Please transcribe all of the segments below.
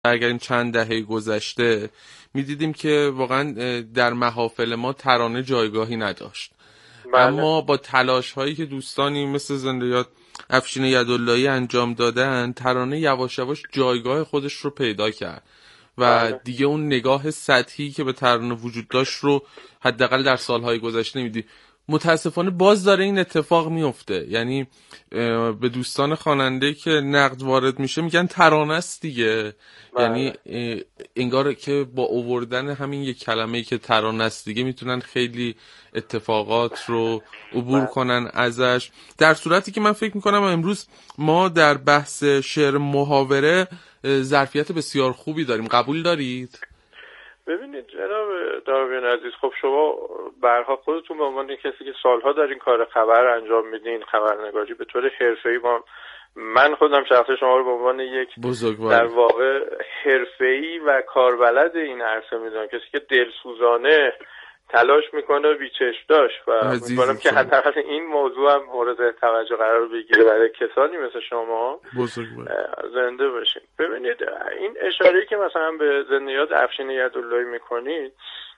برگردیم چند دهه گذشته میدیدیم که واقعا در محافل ما ترانه جایگاهی نداشت. بله. اما با تلاش هایی که دوستانی مثل زنده یاد افشین یداللهی انجام دادن، ترانه یواش یواش جایگاه خودش رو پیدا کرد و بله. دیگه اون نگاه سطحی که به ترانه وجود داشت رو حداقل در سالهای گذشته نمیدی. متاسفانه باز داره این اتفاق میفته، یعنی به دوستان خواننده که نقد وارد میشه میگن ترانه است دیگه. بله. یعنی انگار که با آوردن همین یک کلمه‌ای که ترانه است دیگه میتونن خیلی اتفاقات رو عبور کنن ازش، در صورتی که من فکر میکنم امروز ما در بحث شعر محاوره ظرفیت بسیار خوبی داریم. قبول دارید؟ ببینید جناب داروین عزیز، خب شما برها خودتون به عنوان کسی که سالها در این کار خبر انجام میدین، خبرنگاری به طور حرفه‌ای، من خودم شخصا شما رو به عنوان یک بزرگوار در واقع حرفه‌ای و کاربلد این عرصه میدونم، کسی که دلسوزانه تلاش میکنه بیچشم داشت و امیدوارم که حداقل این موضوع هم مورد توجه قرار بگیره برای کسانی مثل شما زنده باشین. ببینید این اشاره‌ای که مثلا به زنده یاد افشین یداللهی میکنید،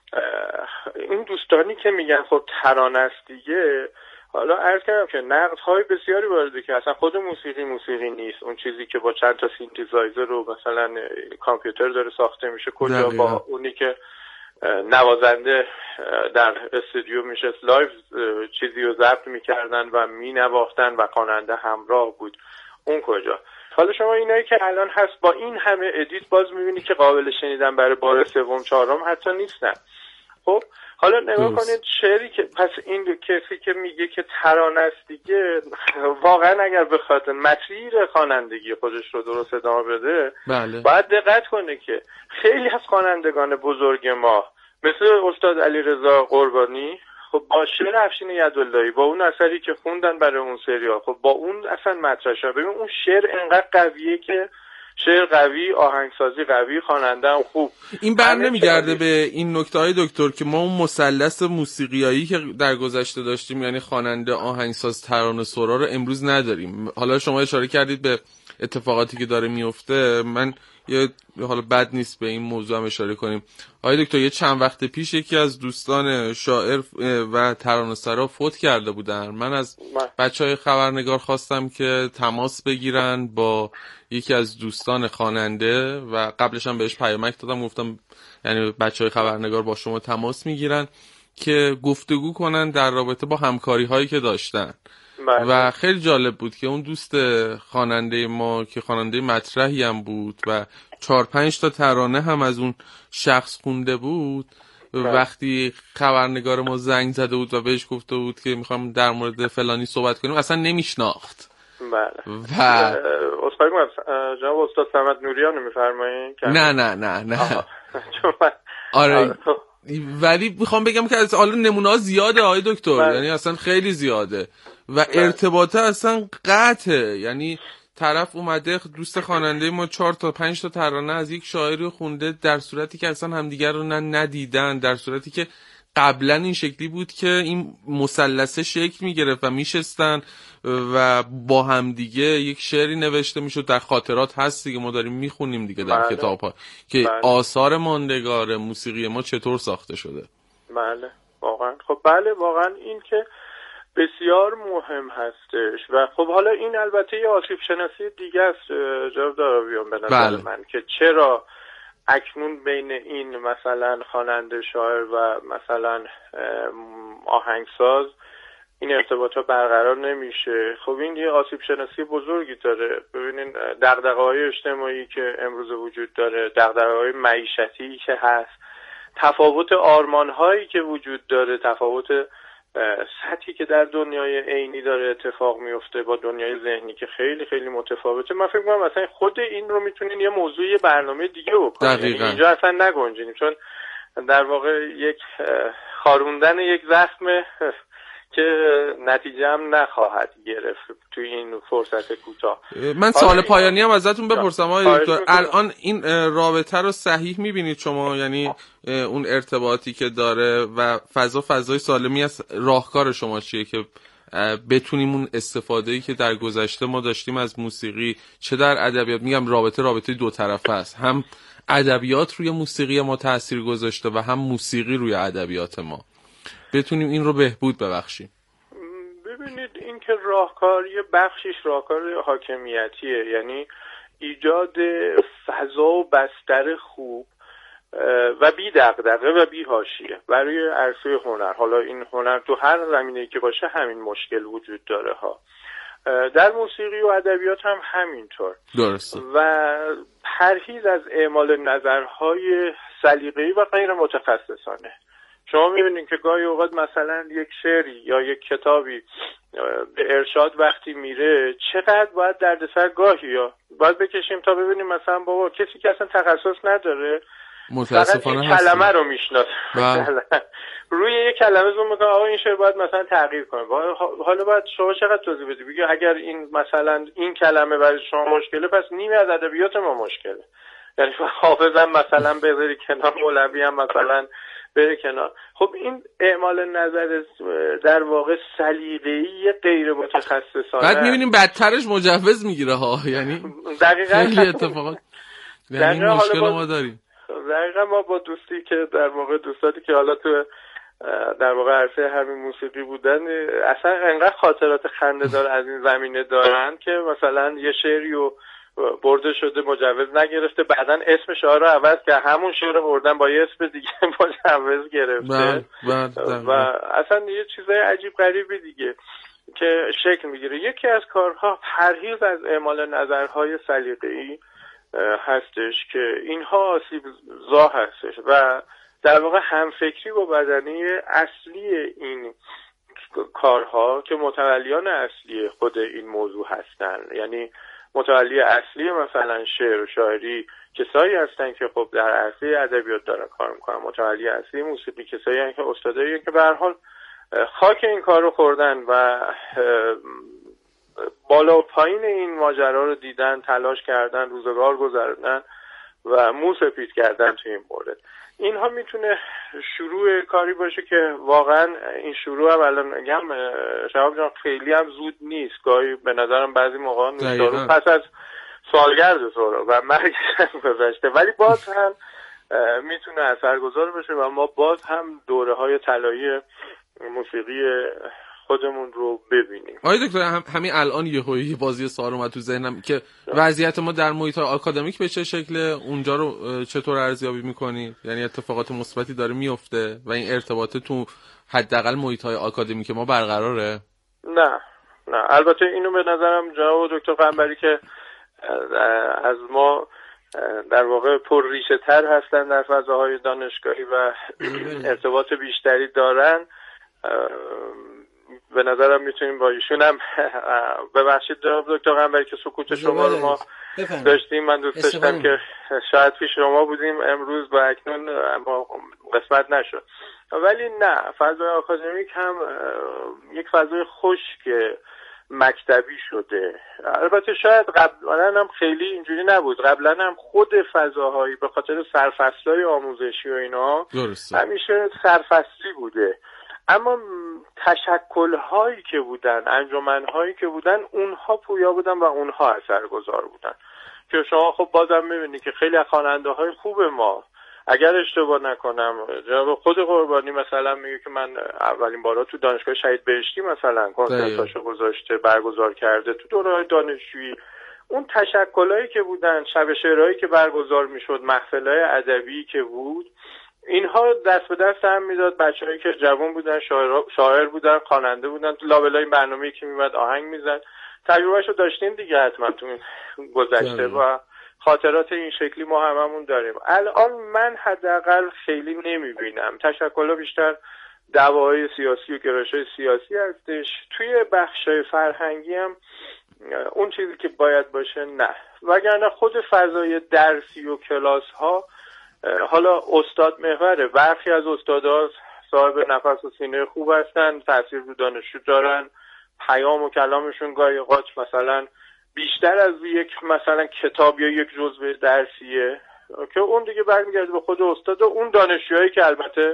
این دوستانی که میگن خب ترانه است دیگه، حالا عرض کردم که نقدهای بسیاری وارده که اصلا خود موسیقی نیست، اون چیزی که با چند تا سینتزایزر رو مثلا کامپیوتر داره ساخته میشه، کجا با اونی که نوازنده در استودیو میشست لایو چیزی رو ضبط میکردن و مینواختن و خواننده همراه بود، اون کجا؟ حالا شما اینایی که الان هست با این همه ادیت باز میبینی که قابل شنیدن برای بار سوم چهارم حتی نیستن. خب حالا نگاه کنید شعری که پس این کسی که میگه که ترانه است دیگه، واقعا اگر بخواد مسیر خوانندگی خودش رو درست ادامه بده، باید دقت کنه که خیلی از خوانندگان بزرگ ما مثل استاد علیرضا قربانی، خب با شعر افشین یداللهی، با اون اثری که خوندن برای اون سریال، خب با اون اصلا مطرح شد. ببین اون شعر انقدر قویه که شعر قوی، آهنگسازی قوی، خواننده هم خوب. این بر نمیگرده به این نکته‌های دکتر که ما اون مثلث موسیقیایی که در گذشته داشتیم، یعنی خواننده، آهنگساز، ترانه سرا رو امروز نداریم. حالا شما اشاره کردید به اتفاقاتی که داره میفته، من حالا بد نیست به این موضوع هم اشاره کنیم. آقای دکتر، یه چند وقت پیش یکی از دوستان شاعر و ترانه‌سرا فوت کرده بودن. من از بچهای خبرنگار خواستم که تماس بگیرن با یکی از دوستان خواننده و قبلش هم بهش پیامک دادم، گفتم یعنی بچهای خبرنگار با شما تماس میگیرن که گفتگو کنن در رابطه با همکاری هایی که داشتن. و خیلی جالب بود که اون دوست خواننده ما که خواننده مطرحی هم بود و 4-5 تا ترانه هم از اون شخص خونده بود، وقتی خبرنگار ما زنگ زده بود و بهش گفته بود که میخوام در مورد فلانی صحبت کنیم، اصلا نمیشناخت. بله. و استاد جناب استاد صمد نوریان میفرمایید؟ نه آره. ولی میخوام بگم که حالا نمونه‌ها زیاده آقای دکتر، یعنی اصلا خیلی زیاده و ارتباطه اصلا قطعه. یعنی طرف اومده دوست خواننده ما 4-5 تا ترانه از یک شاعری خونده، در صورتی که اصلا همدیگر رو ندیدن، در صورتی که قبلا این شکلی بود که این مثلثه شکل میگرفت و میشستن و با همدیگه یک شعری نوشته میشد. در خاطرات هست دیگه، ما داریم میخونیم دیگه در کتاب‌ها که آثار ماندگار موسیقی ما چطور ساخته شده. بله واقعا. خب بله واقعا این که بسیار مهم هستش و خب حالا این البته یه آسیب شناسی دیگه است جناب داراویان به نظر من، که چرا اکنون بین این مثلا خواننده شاعر و مثلا آهنگساز این ارتباطا برقرار نمیشه. خب این یه آسیب شناسی بزرگی داره. ببینین دغدغه‌های اجتماعی که امروز وجود داره، دغدغه‌های معیشتی که هست، تفاوت آرمان‌هایی که وجود داره، تفاوت سطحی که در دنیای عینی داره اتفاق میفته با دنیای ذهنی که خیلی خیلی متفاوته. من فکر می‌کنم مثلا خود این رو میتونین یه موضوع برنامه دیگه بکنین، یعنی اینجا اصلا نگنجونیم، چون در واقع یک خاروندن یک زخم که نتیجه هم نخواهد گرفت توی این فرصت کوتاه. من سوال پایانی هم ازتون بپرسم آقای دکتر، الان این رابطه رو صحیح میبینید شما؟ یعنی اون ارتباطی که داره و فضای سالمی از راهکار شما چیه که بتونیم اون استفاده‌ای که در گذشته ما داشتیم از موسیقی، چه در ادبیات، میگم رابطه دو طرفه است، هم ادبیات روی موسیقی ما تأثیر گذاشته و هم موسیقی روی ادبیات ما، بتونیم این رو بهبود ببخشیم. ببینید این که راهکار یه بخشش راهکار حاکمیتیه، یعنی ایجاد فضا و بستر خوب و بی دغدغه و بی حاشیه برای عرصه هنر. حالا این هنر تو هر زمینه‌ای که باشه همین مشکل وجود داره ها، در موسیقی و ادبیات هم همینطور. درسته. و پرهیز از اعمال نظرهای سلیقه‌ای و غیر متخصصانه. شما می‌بینید که گاهی اوقات مثلا یک شعری یا یک کتابی به ارشاد وقتی میره چقدر باید دردسر گاهی یا باید بکشیم تا ببینیم مثلا بابا کسی که اصلا تخصص نداره متاسفانه این کلمه رو میشناسه روی یک کلمه زوم میکنه آقا این شعر باید مثلا تغییر کنه. حالا باید شما چقدر توضیح بدی بگی اگر این مثلا این کلمه برای شما مشکله پس نیمه از ادبیات ما مشکله. یعنی حافظم مثلا بذاری کنار، مولوی هم مثلا بره کنار. خب این اعمال نظر در واقع سلیقه‌ای غیر متخصصانه. بعد می‌بینیم بدترش مجوز میگیره ها، یعنی دقیقاً خیلی اتفاقات یعنی مشکل ما داریم. دقیقاً ما با دوستی که در واقع دوستاتی که حالا تو در واقع عرصه همین موسیقی بودن اصلا انقدر خاطرات خنده‌دار از این زمینه دارن که مثلا یه شعری رو برده شده مجوز نگرفته، بعدن اسم شعر رو عوض که همون شعر رو بردن با یه اسم دیگه مجوز گرفته و اصلا یه چیزای عجیب غریبی دیگه که شکل میگیره. یکی از کارها پرهیز از اعمال نظرهای سلیقه‌ای هستش که اینها آسیب زا هستش و در واقع همفکری با بدنه اصلی این کارها که متولیان اصلی خود این موضوع هستن. یعنی متولی اصلی مثلا شعر و شاعری کسایی هستن که خب در عرصه ادبیات دارن کار میکنن، متولی اصلی موسیقی کسایی هستن که استادایی که به هر حال خاک این کار رو خوردن و بالا و پایین این ماجرا رو دیدن، تلاش کردن، روزگار گذروندن و مو سپید کردن تو این مورد. اینها میتونه شروع کاری باشه که واقعا این شروع هم الان میگم شهاب جان خیلی هم زود نیست. گاهی به نظرم بعضی موقعا نوشتارو پس از سالگرد سورا و مرگش هم گذشته، ولی باز هم میتونه اثرگذار بشه و ما باز هم دوره های طلایی موسیقی خودمون رو ببینیم. آقای دکتر همین الان یه بازی سوال اومد تو ذهنم که وضعیت ما در محیط آکادمیک به چه شکله، اونجا رو چطور ارزیابی می‌کنی؟ یعنی اتفاقات مثبتی داره میفته و این ارتباط تو حداقل محیط‌های آکادمیک ما برقراره؟ نه البته اینو به نظرم جناب دکتر قنبری که از ما در واقع پر ریشه تر هستن در فضاهای دانشگاهی و ارتباط بیشتری دارن، به نظرم میتونیم با ایشون هم ببخشید جناب دکتر قنبری که سکوت شما رو ما داشتیم. من دوست داشتم که شاید پیش شما بودیم امروز و اکنون اما قسمت نشد. ولی نه، فضای آکادمیک هم یک فضای خشک مکتبی شده. البته شاید قبلا هم خیلی اینجوری نبود. قبلا هم خود فضاهایی به خاطر سرفصل‌های آموزشی و اینا همیشه سرفصلی بوده، اما تشکل‌هایی که بودن، انجمن‌هایی که بودن، اونها پویا بودن و اونها اثرگذار بودن که شما خب بازم می‌بینید که خیلی از خواننده‌های خوب ما، اگر اشتباه نکنم جناب خود قربانی مثلا میگه که من اولین بارا تو دانشگاه شهید بهشتی مثلا کنسرتاشو گذاشته برگزار کرده تو دوره‌های دانشجویی. اون تشکلایی که بودن، شب شعرهایی که برگزار میشد، محفل‌های ادبی که بود، اینها دست به دست هم میداد. بچه‌هایی که جوان بودن، شاعر بودن، خواننده بودن، تو لابلای این برنامه‌ای که میومد آهنگ میزد. تجربهشو داشتین دیگه حتما تو این گذشته و خاطرات این شکلی ما هممون داریم. الان من حداقل خیلی نمیبینم. تشکل‌ها بیشتر دعواهای سیاسی و گرایش‌های سیاسی هستش. توی بخش‌های فرهنگی هم اون چیزی که باید باشه نه. وگرنه خود فضای درسی و کلاس‌ها حالا استاد محوره. برخی از استادا صاحب نفس و سینه خوب هستن، تاثیر رو دانشجو دارن، پیام و کلامشون گاهی اوقات مثلا بیشتر از یک مثلا کتاب یا یک جزوه درسیه که اون دیگه برمیگرده به خود استاد و اون دانشجوهایی که البته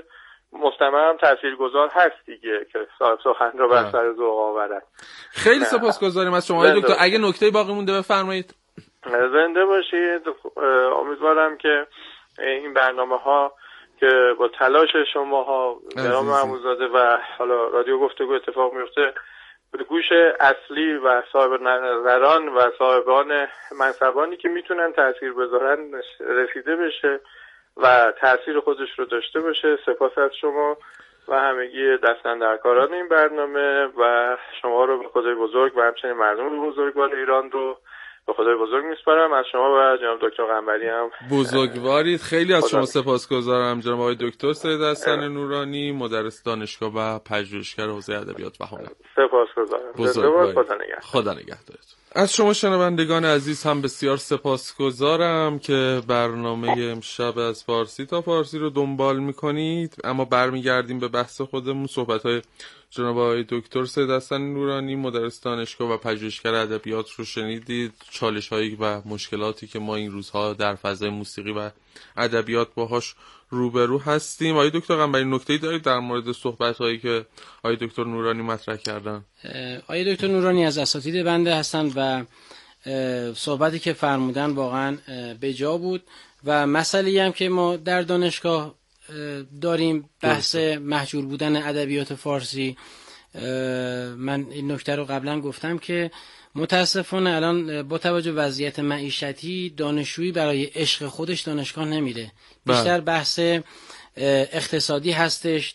مستمرم تاثیرگذار هست دیگه که صاحب سخن رو بر سر ذوق آورد. خیلی سپاسگزاریم از شما دکتر. اگه نکته باقی مونده بفرمایید. زنده باشید. امیدوارم که این برنامه‌ها که با تلاش شماها جناب محمودزاده و حالا رادیو گفتگو اتفاق میفته به گوش اصلی و صاحب نظران و صاحبان منصبانی که میتونن تأثیر بذارن رسیده بشه و تأثیر خودش رو داشته باشه. سپاس از شما و همگی دستاندرکاران این برنامه و شما رو به خدای بزرگ و همچنین مردم بزرگوار ایران رو به خدای بزرگ میسپارم. از شما و جناب دکتر قنبری هم بزرگوارید. خیلی از شما سپاسگزارم جناب آقای دکتر سید حسن نورانی، مدرس دانشگاه و پژوهشگر حوزه ادبیات و هنر. سپاسگزارم. خدا نگهدارتون. از شما شنوندگان عزیز هم بسیار سپاسگزارم که برنامه امشب از فارسی تا فارسی رو دنبال میکنید. اما برمیگردیم به بحث خودمون. صحبت‌های جناب آقای دکتر سید حسن نورانی، مدرس دانشگاه و پژوهشگر ادبیات رو شنیدید. چالش‌هایی و مشکلاتی که ما این روزها در فضای موسیقی و ادبیات باهاش روبرو هستیم. آقای دکتر قنبری نکته‌ای دارید در مورد صحبت‌هایی که آقای دکتر نورانی مطرح کردن؟ آقای دکتر نورانی از اساتید بنده هستند و صحبتی که فرمودن واقعا به جا بود و مسئله‌ای هم که ما در دانشگاه داریم بحث محجور بودن ادبیات فارسی. من این نکته رو قبلا گفتم که متاسفانه الان با توجه وضعیت معیشتی دانشجویی برای عشق خودش دانشگاه نمیره. بیشتر بحث اقتصادی هستش.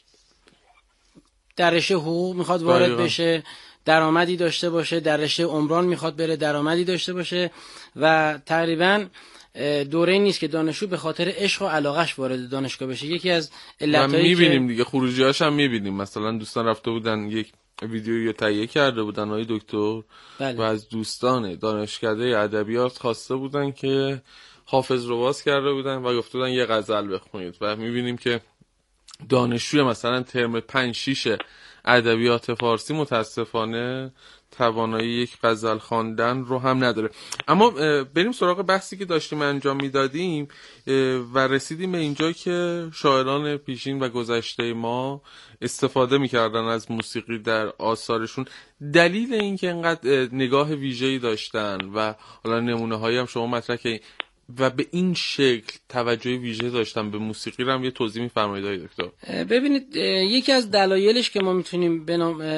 در رشته حقوق میخواد وارد بشه، درآمدی داشته باشه، در رشته عمران میخواد بره، درآمدی داشته باشه و تقریبا دوره نیست که دانشجو به خاطر عشق و علاقش وارد دانشگاه بشه. یکی از علتایی میبینیم دیگه خروجی‌هاش هم میبینیم. مثلا دوستان رفته بودن یک ویدیویی تهیه کرده بودن آقای دکتر و از دوستان دانشکده ادبیات خواسته بودن که حافظ رو باز کرده بودن و گفته بودن یه غزل بخونید و میبینیم که دانشجوی مثلا ترم 5-6 ادبیات فارسی متاسفانه توانایی یک غزل خواندن رو هم نداره. اما بریم سراغ بحثی که داشتیم انجام میدادیم و رسیدیم به اینجا که شاعران پیشین و گذشته ما استفاده میکردن از موسیقی در آثارشون. دلیل این که اینقدر نگاه ویژه‌ای داشتن و حالا نمونه هایی هم شما مطرح کردین و به این شکل توجه ویژه داشتن به موسیقی رو هم یه توضیح می‌فرمایید آقای دکتر؟ ببینید یکی از دلایلش که ما میتونیم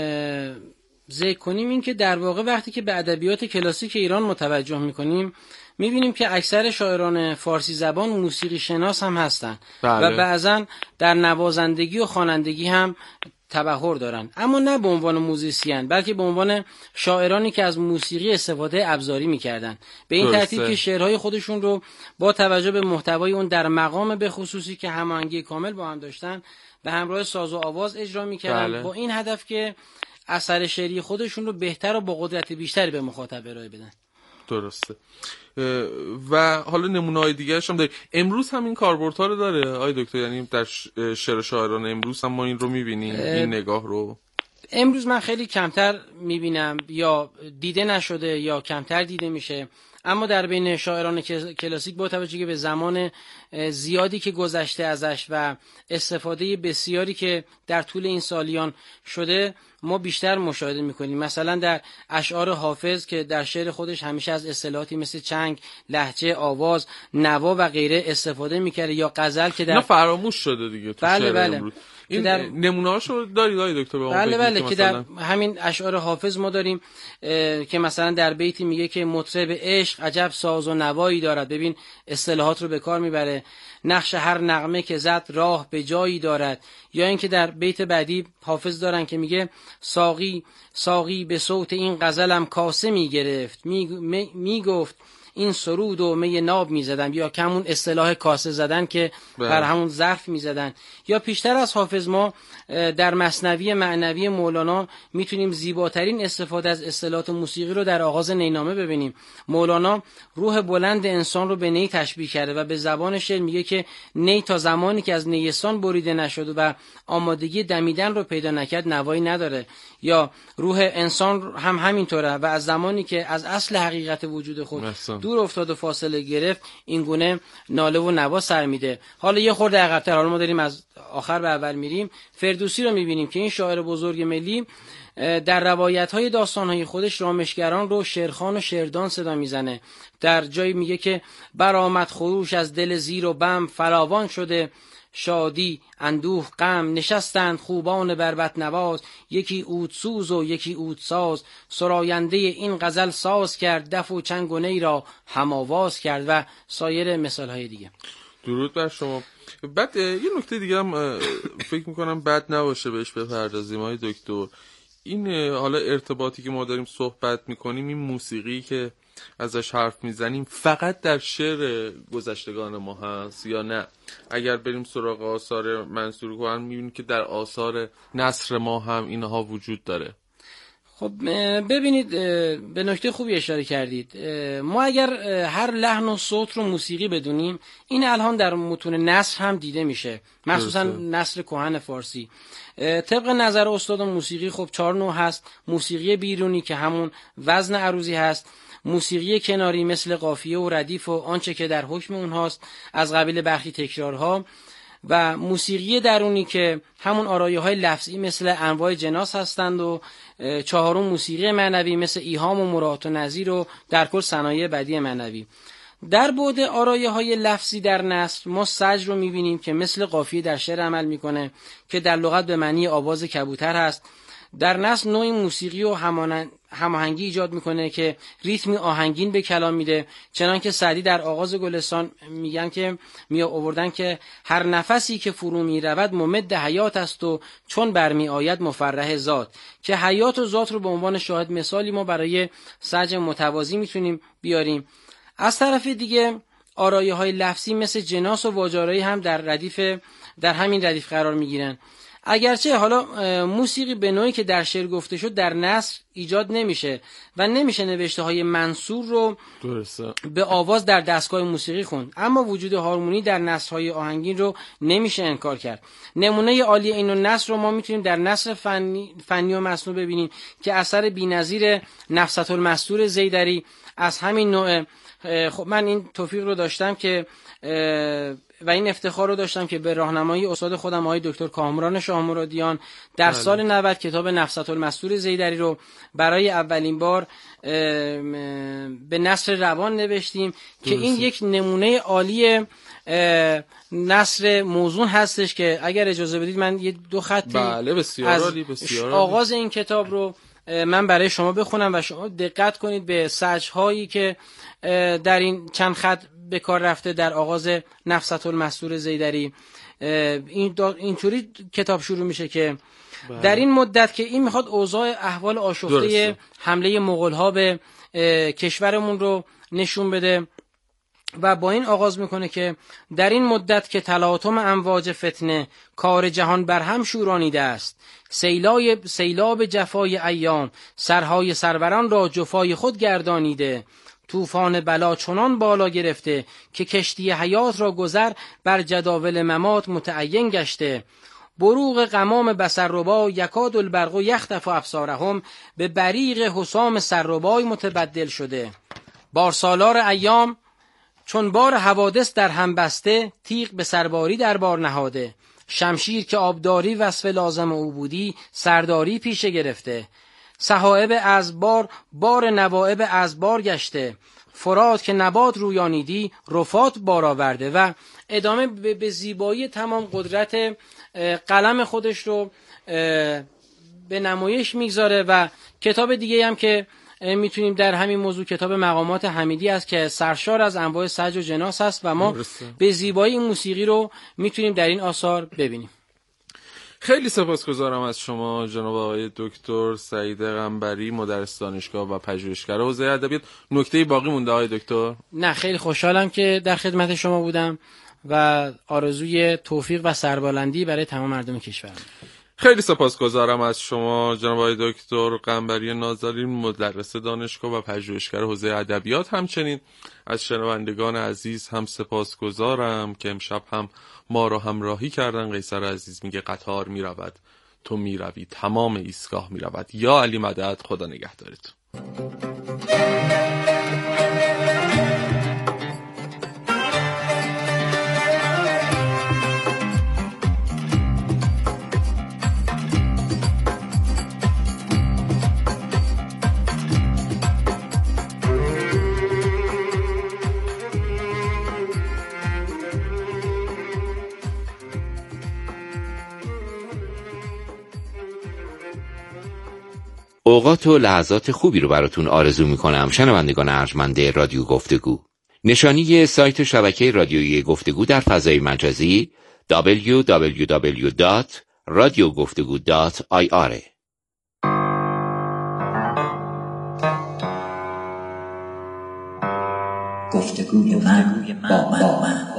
ذکر کنیم این که در واقع وقتی که به ادبیات کلاسیک ایران متوجه میکنیم میبینیم که اکثر شاعران فارسی زبان موسیقی شناس هم هستن و بعضا در نوازندگی و خوانندگی هم تبحر دارن، اما نه به عنوان موزیسین بلکه به عنوان شاعرانی که از موسیقی استفاده ابزاری میکردن، به این ترتیب که شعرهای خودشون رو با توجه به محتوای اون در مقام به خصوصی که هماهنگی کامل با هم داشتن به همراه ساز و آواز اجرا میکردن با این هدف که اثر شعری خودشون رو بهتر و با قدرت بیشتری به مخاطب ارائه بدن. درسته. و حالا نمونه‌های دیگه‌اش هم داریم. امروز هم این کاربردها رو داره آقای دکتر؟ یعنی در شعر شاعران امروز هم ما این رو می‌بینیم، این نگاه رو؟ امروز من خیلی کمتر می‌بینم یا دیده نشده یا کمتر دیده میشه، اما در بین شاعران کلاسیک با توجه به زمان زیادی که گذشته ازش و استفاده بسیاری که در طول این سالیان شده ما بیشتر مشاهده میکنیم. مثلا در اشعار حافظ که در شعر خودش همیشه از اصطلاحاتی مثل چنگ، لهجه، آواز، نوا و غیره استفاده میکرده، یا غزل که در فراموش شده دیگه تو شعر امروز. این نمونه‌هاشو دارید آقای دکتر؟ بله که در همین اشعار حافظ ما داریم که مثلا در بیتی میگه که مطرب عشق عجب ساز و نوایی دارد. ببین اصطلاحات رو به کار میبره. نقش هر نغمه که زد راه به جایی دارد. یا اینکه در بیت بعدی حافظ دارن که میگه ساقی به صوت این غزلم کاسه میگرفت، میگفت این سرود و می ناب میزدن، یا کمون اصطلاح کاسه زدن که بر همون ظرف میزدن. یا پیشتر از حافظ ما در مثنوی معنوی مولانا میتونیم زیباترین استفاده از اصطلاحات موسیقی رو در آغاز نینامه ببینیم. مولانا روح بلند انسان رو به نی تشبیه کرده و به زبان شعر میگه که نی تا زمانی که از نیستان بریده نشد و آمادگی دمیدن رو پیدا نکرد نوایی نداره. یا روح انسان هم همینطوره و از زمانی که از اصل حقیقت وجود خود دور افتاد و فاصله گرفت، این گونه ناله و نوا سر میده. حالا یه خورده عقب‌تر، حالا ما داریم از آخر به اول میریم، فردوسی رو میبینیم که این شاعر بزرگ ملی در روایت‌های داستان‌های خودش رامشگران رو شیرخان و شیردان صدا میزنه. در جایی میگه که برآمد خروش از دل زیر و بم، فراوان شده شادی اندوه غم، نشستند خوبان بربط نواز، یکی عودسوز و یکی عودساز، سراینده این غزل ساز کرد، دف و چنگ و نی را هم آواز کرد و سایر مثال‌های دیگه. درود بر شما. بعد یه نکته دیگه هم فکر میکنم بد نباشه بهش بپردازیم های دکتر. این حالا ارتباطی که ما داریم صحبت میکنیم، این موسیقی که ازش حرف میزنیم فقط در شعر گذشتگان ما هست یا نه؟ اگر بریم سراغ آثار منصور کهن میبینیم که در آثار نثر ما هم اینها وجود داره. خب ببینید، به نکته خوبی اشاره کردید. ما اگر هر لحن و صوت رو موسیقی بدونیم، این الان در متون نثر هم دیده میشه، مخصوصا نثر کهن فارسی. طبق نظر استاد موسیقی خب 4 نوع هست: موسیقی بیرونی که همون وزن عروضی هست، موسیقی کناری مثل قافیه و ردیف و آنچه که در حکم اونهاست از قبیل برخی تکرارها، و موسیقی درونی که همون آرایه‌های لفظی مثل انواع جناس هستند، و 4 موسیقی معنوی مثل ایهام و مرات و نظیر و در کل صنایع بدیع معنوی. در بعد آرایه‌های لفظی در نثر ما سج رو می‌بینیم که مثل قافیه در شعر عمل می‌کنه که در لغت به معنی آواز کبوتر هست. در نثر نوعی موسیقی و هماهنگی ایجاد میکنه که ریتمی آهنگین به کلام میده، چنان که سعدی در آغاز گلستان میگن که آوردن که هر نفسی که فرو میرود ممد حیات است و چون برمی آید مفرح ذات، که حیات و ذات رو به عنوان شاهد مثالی ما برای سج متوازی میتونیم بیاریم. از طرف دیگه آرایه های لفظی مثل جناس و واجارایی هم در همین ردیف قرار میگیرن. اگرچه حالا موسیقی به نوعی که در شعر گفته شد در نثر ایجاد نمیشه و نمیشه نوشته های منصور رو به آواز در دستگاه موسیقی خوند، اما وجود هارمونی در نثرهای آهنگین رو نمیشه انکار کرد. نمونه عالی این نثر رو ما میتونیم در نثر فنی و مصنوع ببینیم که اثر بی‌نظیر نفست المستور زیدری از همین نوع. خب من این توفیق رو داشتم که و این افتخار رو داشتم که به راهنمایی استاد خودم آقای دکتر کامران شاه مرادیان در سال 90 کتاب نفست المستور زیدری رو برای اولین بار به نثر روان نوشتیم که این یک نمونه عالی نثر موزون هستش که اگر اجازه بدید من یه 2 خطی از آغاز این کتاب رو من برای شما بخونم و شما دقت کنید به سج‌هایی که در این چند خط به کار رفته در آغاز نفست المستور زیدری. اینطوری کتاب شروع میشه که در این مدت که این میخواد اوضاع احوال آشفته حمله مغول‌ها به کشورمون رو نشون بده و با این آغاز میکنه که در این مدت که تلاطم امواج فتنه کار جهان برهم شورانیده است، سیلاب جفای ایام سرهای سروران را جفای خود گردانیده، طوفان بلا چنان بالا گرفته که کشتی حیات را گذر بر جداول ممات متعین گشته، بروغ غمام بصرربا یکاد البرق یخطف ابصارهم به بریق حسام سرربای متبدل شده، بارسالار ایام چون بار حوادث در هم بسته، تیغ به سرباری در بار نهاده، شمشیر که آبداری وصف لازم او بودی سرداری پیشه گرفته، صحائب از بار نوائب از بار گشته، فرات که نبات رویانیدی رفات بار آورده و ادامه به زیبایی تمام قدرت قلم خودش رو به نمایش میگذاره. و کتاب دیگه هم که میتونیم در همین موضوع کتاب مقامات حمیدی است که سرشار از انواع سج و جناس است و ما به زیبایی این موسیقی رو میتونیم در این آثار ببینیم. خیلی سپاسگزارم از شما جناب آقای دکتر سعید قنبری، مدرس دانشگاه و پژوهشگر حوزه ادبیات. نکته باقی مونده آقای دکتر؟ نه، خیلی خوشحالم که در خدمت شما بودم و آرزوی توفیق و سربلندی برای تمام مردم کشورم. خیلی سپاسگزارم از شما جناب آقای دکتر قنبری نازنین، مدرس دانشگاه و پژوهشگر حوزه ادبیات. همچنین از شنوندگان عزیز هم سپاسگزارم که امشب هم ما رو همراهی کردن. قیصر عزیز میگه قطار میرود تو میروی، تمام ایستگاه میرود. یا علی مدد، خدا نگهدارت. اوقات و لحظات خوبی رو براتون آرزو میکنم شنوندگان ارجمند رادیو گفتگو. نشانی سایت شبکه رادیویی گفتگو در فضای مجازی www.radiogoftegu.ir. گفتگوی من با من.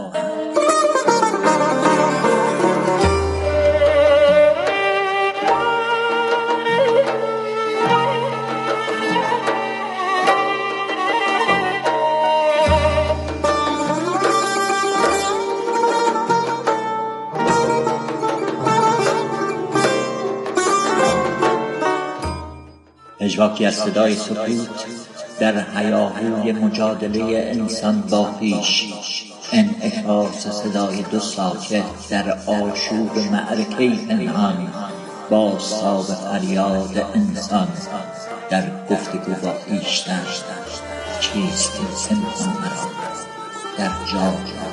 پژواکی از صدای سکوت در هیاهوی مجادله انسان با خویش، انعکاس صدای دو ساکت در آشوب معرکه پنهان با صاب فریاد انسان در گفتگو با خویشتن. چیست این پنهان مرا در جا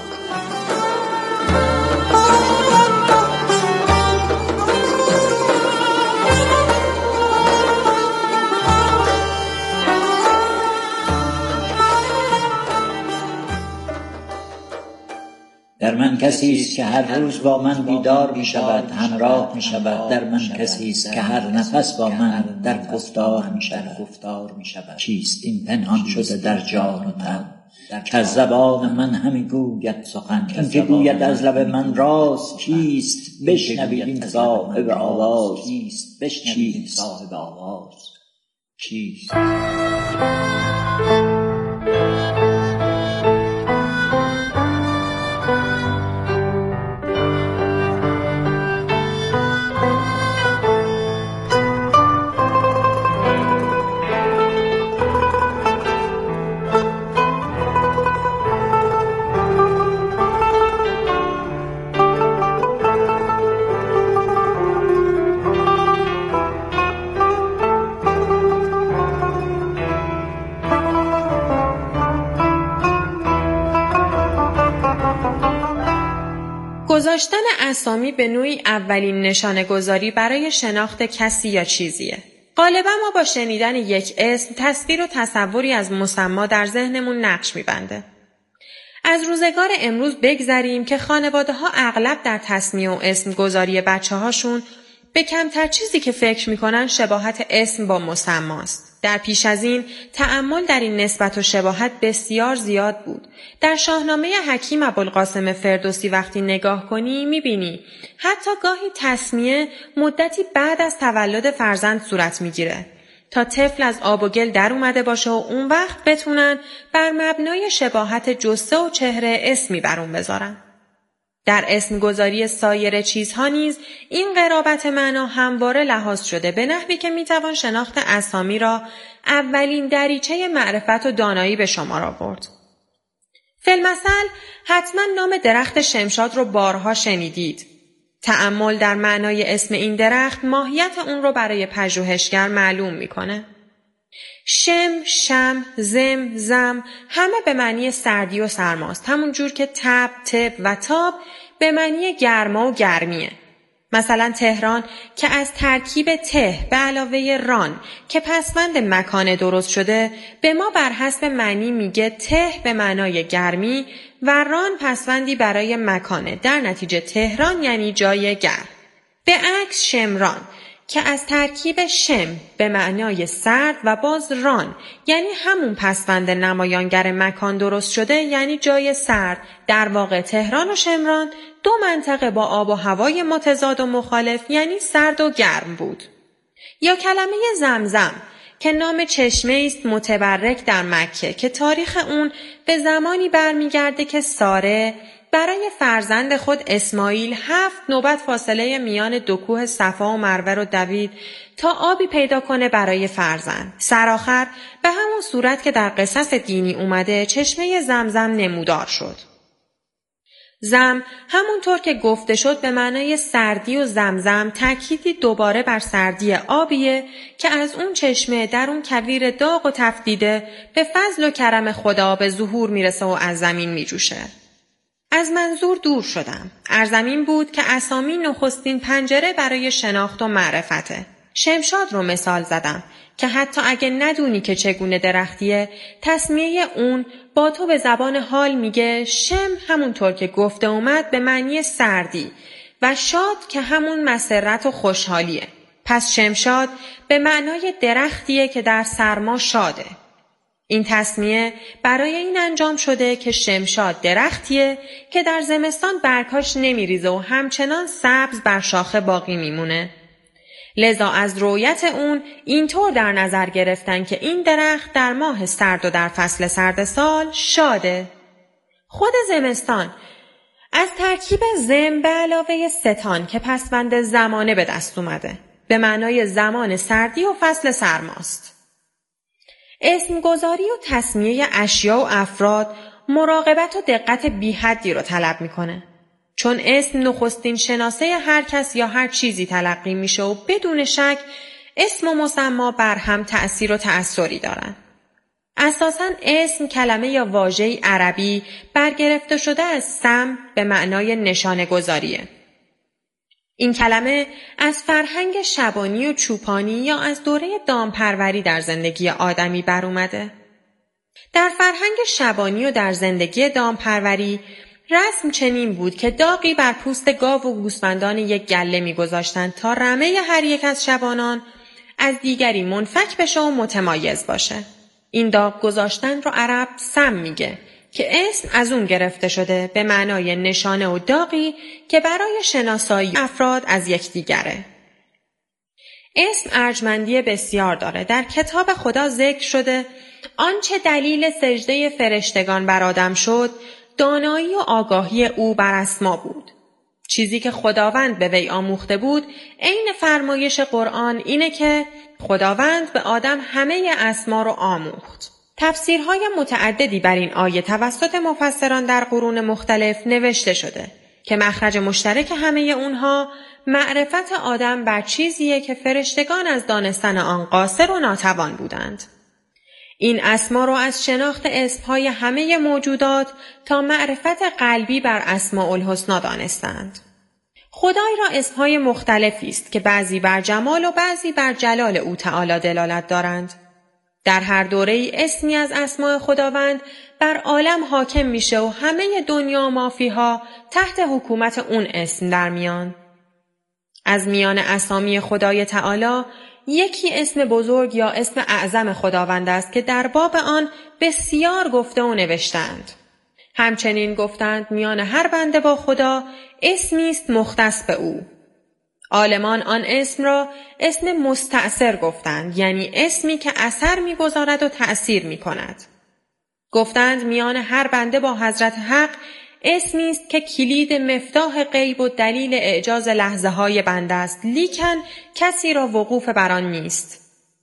در من کسی است که هر روز با من بیدار می شود، همراه می شود. در من کسی است که هر نفس با من در گفتار می شود. چیست این پنهان شده در جان و تن که از زبان من همی گوید سخن؟ این که گوید از لب من راست چیست؟ بشنوید این صاحب آواز چیست؟ گذاشتن اسامی به نوعی اولین نشانه گذاری برای شناخت کسی یا چیزیه. غالبا ما با شنیدن یک اسم تصویر و تصوری از مسما در ذهنمون نقش می‌بنده. از روزگار امروز بگذریم که خانواده‌ها اغلب در تسمیه و اسم گذاری بچه‌هاشون به کمتر چیزی که فکر می‌کنن شباهت اسم با مسماست. در پیش از این تأمل در این نسبت و شباهت بسیار زیاد بود. در شاهنامه حکیم ابوالقاسم فردوسی وقتی نگاه کنی میبینی حتی گاهی تسمیه مدتی بعد از تولد فرزند صورت میگیره تا طفل از آب و گل در اومده باشه و اون وقت بتونن بر مبنای شباهت جثه و چهره اسمی بر اون بذارن. در اسم گذاری سایر چیزها نیز این قرابت معنا همواره لحاظ شده به نحوی که میتوان شناخت اسامی را اولین دریچه معرفت و دانایی به شمار آورد. فی‌المثل حتما نام درخت شمشاد رو بارها شنیدید. تأمل در معنای اسم این درخت ماهیت اون رو برای پژوهشگر معلوم میکنه. شم، شم، زم، زم همه به معنی سردی و سرماست، همون جور که تب، تب و تاب به معنی گرما و گرمیه. مثلا تهران که از ترکیب ته به علاوه ران که پسوند مکان درست شده به ما بر حسب معنی میگه ته به معنای گرمی و ران پسوندی برای مکانه، در نتیجه تهران یعنی جای گرم. به عکس شمران که از ترکیب شم به معنای سرد و باز ران یعنی همون پسوند نمایانگر مکان درست شده یعنی جای سرد. در واقع تهران و شمران دو منطقه با آب و هوای متضاد و مخالف یعنی سرد و گرم بود. یا کلمه زمزم که نام چشمه است متبرک در مکه که تاریخ اون به زمانی برمیگرده که ساره برای فرزند خود اسماعیل 7 نوبت فاصله میان دو کوه صفا و مروه رو دوید تا آبی پیدا کنه برای فرزند. سرآخر به همون صورت که در قصص دینی اومده چشمه زمزم نمودار شد. زم همونطور که گفته شد به معنای سردی و زمزم تأکیدی دوباره بر سردی آبیه که از اون چشمه در اون کویر داغ و تفدیده به فضل و کرم خدا به ظهور میرسه و از زمین میجوشه. از منظور دور شدم. ارزم این بود که اسامی نخستین پنجره برای شناخت و معرفته. شمشاد رو مثال زدم که حتی اگه ندونی که چگونه درختیه، تسمیه اون با تو به زبان حال میگه شم همونطور که گفته اومد به معنی سردی و شاد که همون مسرت و خوشحالیه. پس شمشاد به معنای درختیه که در سرما شاده. این تسمیه برای این انجام شده که شمشاد درختیه که در زمستان برگاش نمیریزه و همچنان سبز بر شاخه باقی میمونه. لذا از رویت اون اینطور در نظر گرفتن که این درخت در ماه سرد و در فصل سرد سال شاده. خود زمستان از ترکیب زم به علاوه ستان که پسوند زمانه به دست اومده، به معنای زمان سردی و فصل سرماست. اسمگذاری و تسمیه اشیا و افراد مراقبت و دقت بی‌حدی رو طلب میکنه. چون اسم نخستین شناسه هر کس یا هر چیزی تلقی میشه و بدون شک اسم و مسما بر هم تأثیر و تأثری دارن. اساساً اسم کلمه یا واژه‌ای عربی برگرفته شده از سم به معنای نشانه گذاریه. این کلمه از فرهنگ شبانی و چوپانی یا از دوره دامپروری در زندگی آدمی بر اومده. در فرهنگ شبانی و در زندگی دامپروری رسم چنین بود که داغی بر پوست گاو و گوسفندان یک گله می‌گذاشتند تا رمه هر یک از شبانان از دیگری منفک بشه و متمایز باشه. این داغ گذاشتن رو عرب سم میگه که اسم از اون گرفته شده به معنای نشانه و داغی که برای شناسایی افراد از یکدیگره. اسم ارجمندی بسیار داره. در کتاب خدا ذکر شده آنچه دلیل سجده فرشتگان بر آدم شد دانایی و آگاهی او بر اسما بود. چیزی که خداوند به وی آموخته بود عین فرمایش قرآن اینه که خداوند به آدم همه اسما رو آموخت. تفسیرهای متعددی بر این آیه توسط مفسران در قرون مختلف نوشته شده که مخرج مشترک همه اونها معرفت آدم بر چیزیه که فرشتگان از دانستن آن قاصر و ناتوان بودند. این اسما رو از شناخت اسمهای همه موجودات تا معرفت قلبی بر اسماء الحسنا دانستند. خدای را اسمهای مختلفی است که بعضی بر جمال و بعضی بر جلال او تعالی دلالت دارند. در هر دوره‌ای اسمی از اسماء خداوند بر عالم حاکم میشه و همه دنیا و مافیها تحت حکومت اون اسم در میان. از میان اسامی خدای تعالی یکی اسم بزرگ یا اسم اعظم خداوند است که در باب آن بسیار گفته و نوشتند. همچنین گفتند میان هر بنده با خدا اسمی است مختص به او. عالمان آن اسم را اسم مستأثر گفتند، یعنی اسمی که اثر می‌گذارد و تأثیر می‌کند. گفتند میان هر بنده با حضرت حق اسمی است که کلید مفتاح غیب و دلیل اعجاز لحظه‌های بنده است، لیکن کسی را وقوف بر آن نیست.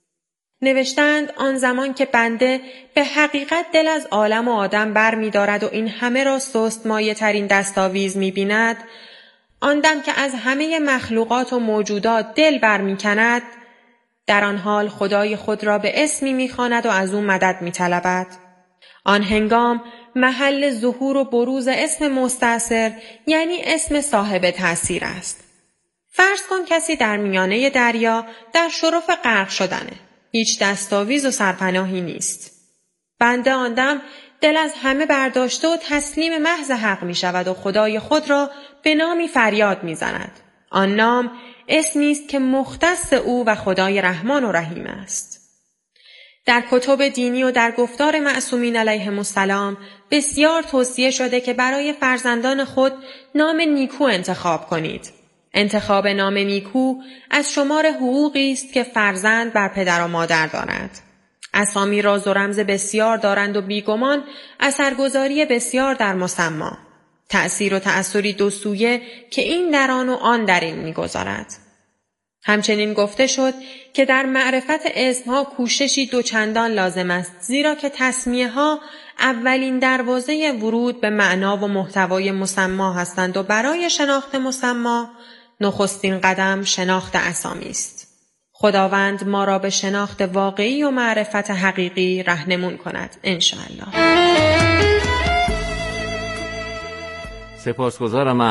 نوشتند آن زمان که بنده به حقیقت دل از عالم و آدم بر می‌دارد و این همه را سست مایه ترین دستاویز می‌بیند، آن دم که از همه مخلوقات و موجودات دل بر می‌کند، در آن حال خدای خود را به اسمی می‌خواند و از او مدد می‌طلبد. آن هنگام محل ظهور و بروز اسم مستأثر یعنی اسم صاحب تأثیر است. فرض کن کسی در میانه دریا در شرف غرق شدنه. هیچ دستاویز و سرپناهی نیست. بنده آن دم دل از همه برداشته و تسلیم محض حق می شود و خدای خود را به نامی فریاد می زند. آن نام اسمی است که مختص او و خدای رحمان و رحیم است. در کتب دینی و در گفتار معصومین علیهم السلام بسیار توصیه شده که برای فرزندان خود نام نیکو انتخاب کنید. انتخاب نام نیکو از شمار حقوقی است که فرزند بر پدر و مادر دارد. اسامی راز و رمز بسیار دارند و بیگمان اثرگذاری بسیار در مسما. تأثیر و تأثری دو سویه که این در آن و آن در این می‌گذارد. همچنین گفته شد که در معرفت اسمها کوششی دوچندان لازم است، زیرا که تسمیه ها اولین دروازه ورود به معنا و محتوای مسما هستند و برای شناخت مسما نخستین قدم شناخت اسامی است. خداوند ما را به شناخت واقعی و معرفت حقیقی راهنمون کند انشاءالله. سپاسگزارم